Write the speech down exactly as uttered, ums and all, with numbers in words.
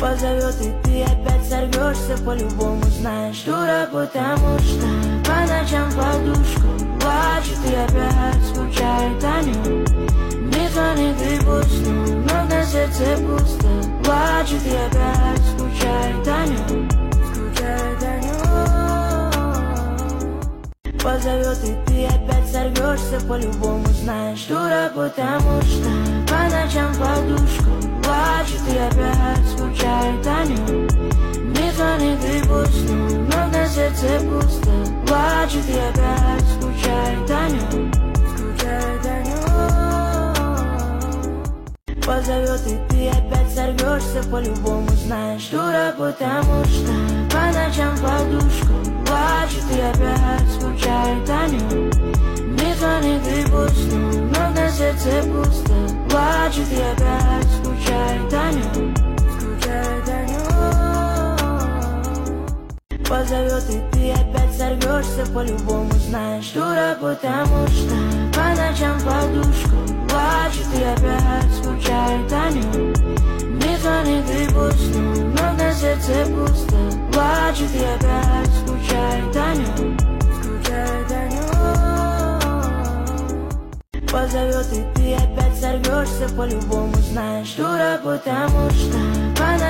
позовет, и ты опять сорвешься по-любому, знаешь, дура, потому что по ночам подушку плачет и опять скучает о нем. Не звонит и пусть, но на сердце пусто, плачет и опять скучает о нем, скучает о нем. Позовет, и ты опять сорвешься по-любому, знаешь, дура, потому что по ночам подушку плачет и опять скучает о нем. Не звонит и пусть, но на сердце пусто, плачет и опять скучает о нем, скучает о нем. Позовет, и ты опять сорвешься по-любому, знаешь, дура, потому что по ночам подушку плачет и опять скучает о нем. Не звонит и пусть, но на сердце пусто, плачет и опять скучает о нем, скучает о нем. Позовет, и ты опять сорвешься по-любому, знаешь, дура, потому что по ночам подушку плачет и опять скучает о нем. Не звонит и пусть, но на сердце пусто, плачет и опять скучает о нем, скучает о нем. Позовет, и ты опять сорвешься по-любому, знаешь, дура, потому что по